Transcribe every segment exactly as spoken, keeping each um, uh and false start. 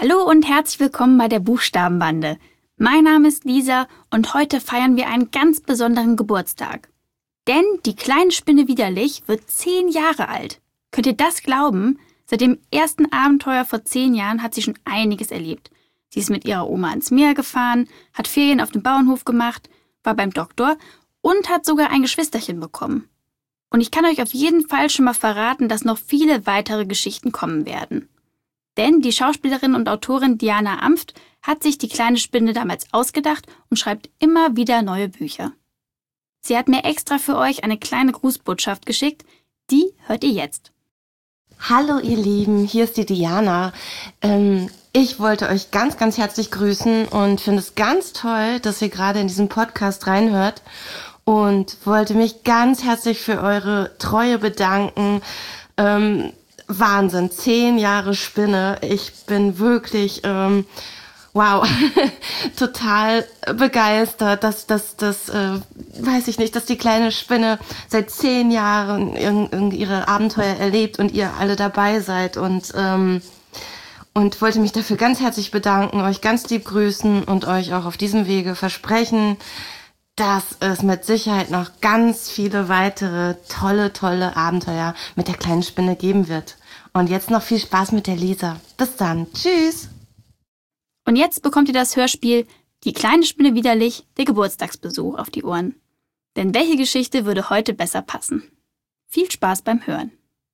Hallo und herzlich willkommen bei der Buchstabenbande. Mein Name ist Lisa und heute feiern wir einen ganz besonderen Geburtstag. Denn die kleine Spinne Widerlich wird zehn Jahre alt. Könnt ihr das glauben? Seit dem ersten Abenteuer vor zehn Jahren hat sie schon einiges erlebt. Sie ist mit ihrer Oma ans Meer gefahren, hat Ferien auf dem Bauernhof gemacht, war beim Doktor und hat sogar ein Geschwisterchen bekommen. Und ich kann euch auf jeden Fall schon mal verraten, dass noch viele weitere Geschichten kommen werden. Denn die Schauspielerin und Autorin Diana Amft hat sich die kleine Spinne damals ausgedacht und schreibt immer wieder neue Bücher. Sie hat mir extra für euch eine kleine Grußbotschaft geschickt, die hört ihr jetzt. Hallo ihr Lieben, hier ist die Diana. Ähm, ich wollte euch ganz, ganz herzlich grüßen und finde es ganz toll, dass ihr gerade in diesen Podcast reinhört und wollte mich ganz herzlich für eure Treue bedanken. Ähm, Wahnsinn, zehn Jahre Spinne. Ich bin wirklich, ähm, wow, total begeistert, dass, dass, dass, äh, weiß ich nicht, dass die kleine Spinne seit zehn Jahren in, in ihre Abenteuer erlebt und ihr alle dabei seid und, ähm, und wollte mich dafür ganz herzlich bedanken, euch ganz lieb grüßen und euch auch auf diesem Wege versprechen, dass es mit Sicherheit noch ganz viele weitere tolle, tolle Abenteuer mit der kleinen Spinne geben wird. Und jetzt noch viel Spaß mit der Lisa. Bis dann. Tschüss. Und jetzt bekommt ihr das Hörspiel Die kleine Spinne Widerlich, der Geburtstagsbesuch auf die Ohren. Denn welche Geschichte würde heute besser passen? Viel Spaß beim Hören.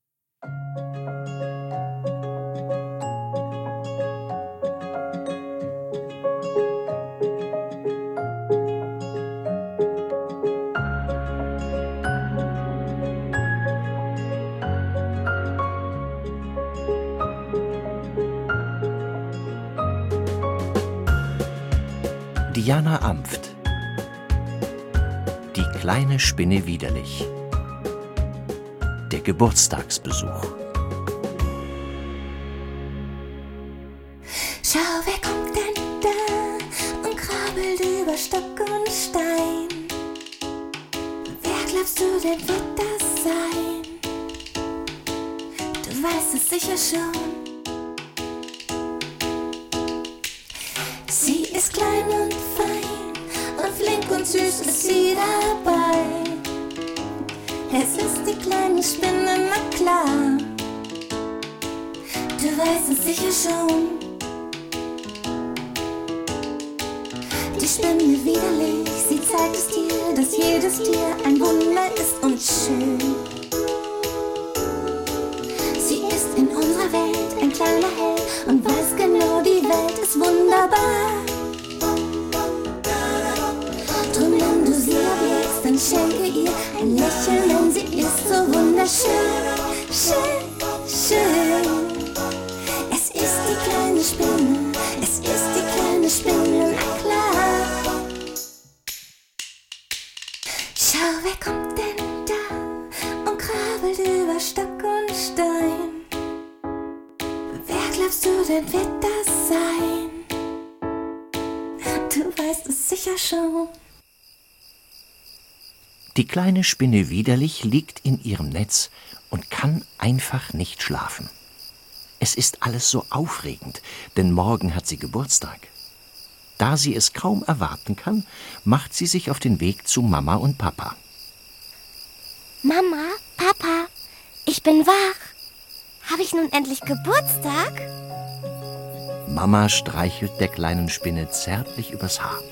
Diana Amft. Die kleine Spinne Widerlich. Der Geburtstagsbesuch. Schau, wer kommt denn da und krabbelt über Stock und Stein? Wer glaubst du denn wird das sein? Du weißt es sicher schon. Sie ist klein und fein und flink und süß ist sie dabei. Es ist die kleine Spinne, na klar. Du weißt es sicher schon. Die Spinne Widerlich, sie zeigt es dir, dass jedes Tier ein Wunder ist und schön. Sie ist in unserer Welt ein kleiner Held und weiß genau, die Welt ist wunderbar. Drum, wenn du sie erblickst, dann schenke ihr ein Lächeln, denn sie ist so wunderschön, schön, schön. Es ist die kleine Spinne, es ist die kleine Spinne, na klar. Schau, wer kommt denn da und krabbelt über Stock und Stein? Wer glaubst du denn wird das sein? Du weißt es sicher schon. Die kleine Spinne Widerlich liegt in ihrem Netz und kann einfach nicht schlafen. Es ist alles so aufregend, denn morgen hat sie Geburtstag. Da sie es kaum erwarten kann, macht sie sich auf den Weg zu Mama und Papa. Mama, Papa, ich bin wach. Habe ich nun endlich Geburtstag? Mama streichelt der kleinen Spinne zärtlich übers Haar.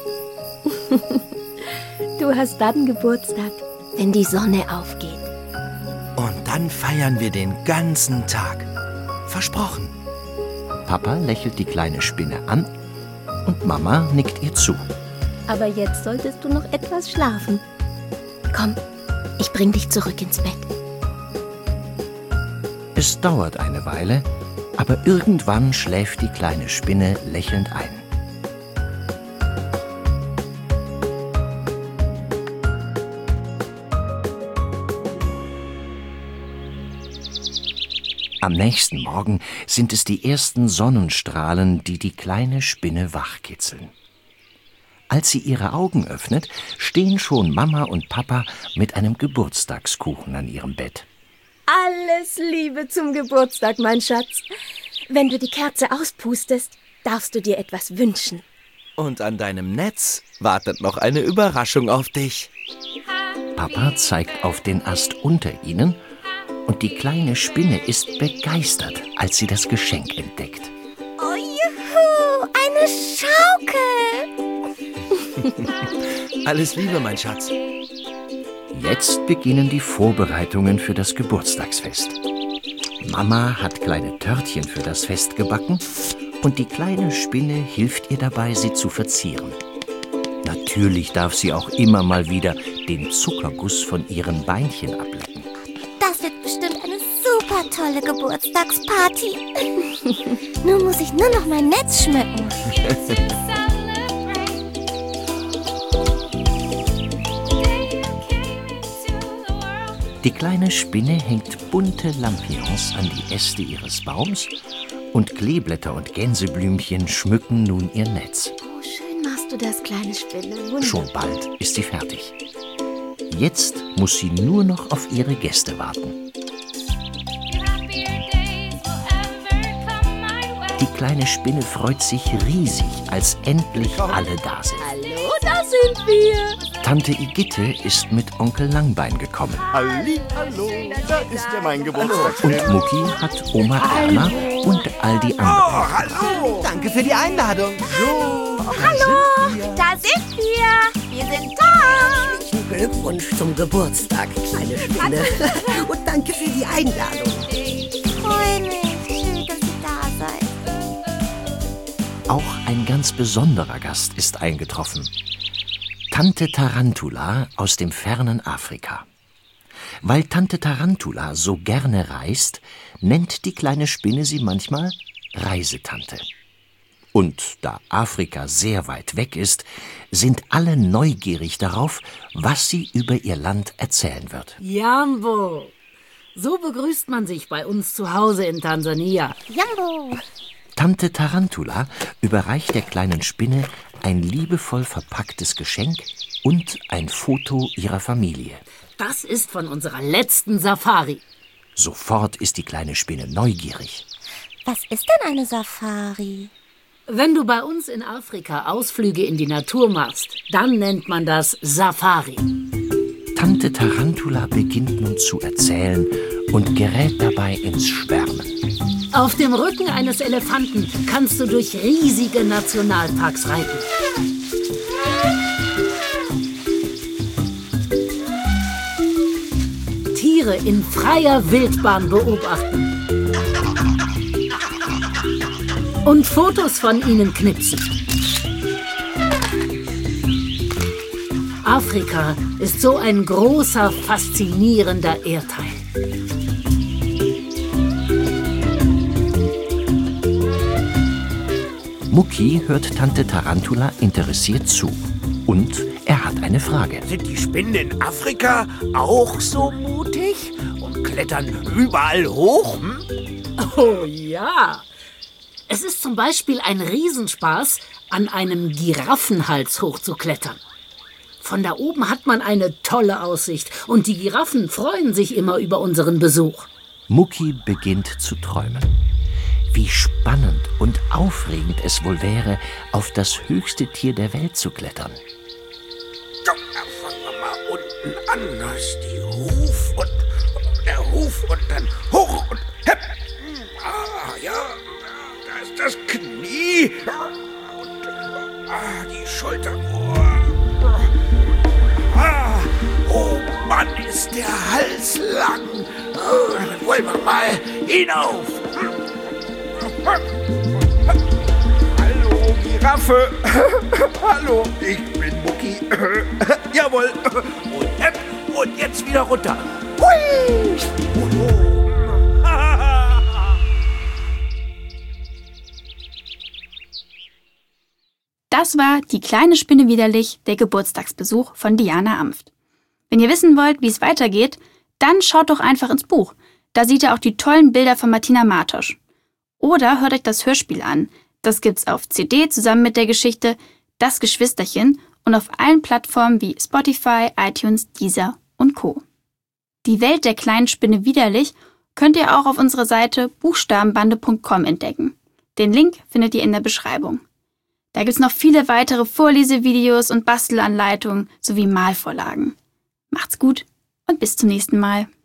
Du hast dann Geburtstag, wenn die Sonne aufgeht. Und dann feiern wir den ganzen Tag. Versprochen. Papa lächelt die kleine Spinne an und Mama nickt ihr zu. Aber jetzt solltest du noch etwas schlafen. Komm, ich bring dich zurück ins Bett. Es dauert eine Weile, aber irgendwann schläft die kleine Spinne lächelnd ein. Am nächsten Morgen sind es die ersten Sonnenstrahlen, die die kleine Spinne wachkitzeln. Als sie ihre Augen öffnet, stehen schon Mama und Papa mit einem Geburtstagskuchen an ihrem Bett. Alles Liebe zum Geburtstag, mein Schatz. Wenn du die Kerze auspustest, darfst du dir etwas wünschen. Und an deinem Netz wartet noch eine Überraschung auf dich. Papa zeigt auf den Ast unter ihnen und die kleine Spinne ist begeistert, als sie das Geschenk entdeckt. Oh juhu, eine Schaukel. Alles Liebe, mein Schatz. Jetzt beginnen die Vorbereitungen für das Geburtstagsfest. Mama hat kleine Törtchen für das Fest gebacken und die kleine Spinne hilft ihr dabei, sie zu verzieren. Natürlich darf sie auch immer mal wieder den Zuckerguss von ihren Beinchen ablecken. Das wird bestimmt eine super tolle Geburtstagsparty. Nun muss ich nur noch mein Netz schmücken. Die kleine Spinne hängt bunte Lampions an die Äste ihres Baums und Kleeblätter und Gänseblümchen schmücken nun ihr Netz. Oh, schön machst du das, kleine Spinne. Wunderbar. Schon bald ist sie fertig. Jetzt muss sie nur noch auf ihre Gäste warten. Die kleine Spinne freut sich riesig, als endlich alle da sind. Hallo, da sind wir. Tante Igitte ist mit Onkel Langbein gekommen. Halli, hallo, da ist ja mein Geburtstag. Und Mucki hat Oma Erna und all die anderen. Oh, hallo. Danke für die Einladung. So, Hallo, da sind wir. Wir sind da. Glückwunsch zum Geburtstag, kleine Spinne. Und danke für die Einladung. Ich freue mich. Schön, dass ihr da seid. Auch ein ganz besonderer Gast ist eingetroffen. Tante Tarantula aus dem fernen Afrika. Weil Tante Tarantula so gerne reist, nennt die kleine Spinne sie manchmal Reisetante. Und da Afrika sehr weit weg ist, sind alle neugierig darauf, was sie über ihr Land erzählen wird. Jambo, so begrüßt man sich bei uns zu Hause in Tansania. Jambo. Tante Tarantula überreicht der kleinen Spinne ein liebevoll verpacktes Geschenk und ein Foto ihrer Familie. Das ist von unserer letzten Safari. Sofort ist die kleine Spinne neugierig. Was ist denn eine Safari? Wenn du bei uns in Afrika Ausflüge in die Natur machst, dann nennt man das Safari. Tante Tarantula beginnt nun zu erzählen und gerät dabei ins Schwärmen. Auf dem Rücken eines Elefanten kannst du durch riesige Nationalparks reiten. Tiere in freier Wildbahn beobachten. Und Fotos von ihnen knipsen. Afrika ist so ein großer, faszinierender Erdteil. Mucki hört Tante Tarantula interessiert zu. Und er hat eine Frage. Sind die Spinnen in Afrika auch so mutig und klettern überall hoch? Hm? Oh ja! Es ist zum Beispiel ein Riesenspaß, an einem Giraffenhals hochzuklettern. Von da oben hat man eine tolle Aussicht und die Giraffen freuen sich immer über unseren Besuch. Mucki beginnt zu träumen. Wie spannend und aufregend es wohl wäre, auf das höchste Tier der Welt zu klettern. So, fangen wir mal unten an. Da ist die Huf und der Huf und dann hoch und hepp. Ah, ja, da ist das Knie und ah, die Schulter. Ah, oh Mann, ist der Hals lang. Oh, dann wollen wir mal hinauf. Hallo, Giraffe. Hallo, ich bin Mucki. Jawohl. Und hepp, und jetzt wieder runter. Hui. Das war Die kleine Spinne widerlich, der Geburtstagsbesuch von Diana Amft. Wenn ihr wissen wollt, wie es weitergeht, dann schaut doch einfach ins Buch. Da seht ihr auch die tollen Bilder von Martina Martosch. Oder hört euch das Hörspiel an. Das gibt's auf C D zusammen mit der Geschichte Das Geschwisterchen und auf allen Plattformen wie Spotify, iTunes, Deezer und Co. Die Welt der kleinen Spinne widerlich könnt ihr auch auf unserer Seite buchstabenbande punkt com entdecken. Den Link findet ihr in der Beschreibung. Da gibt's noch viele weitere Vorlesevideos und Bastelanleitungen sowie Malvorlagen. Macht's gut und bis zum nächsten Mal.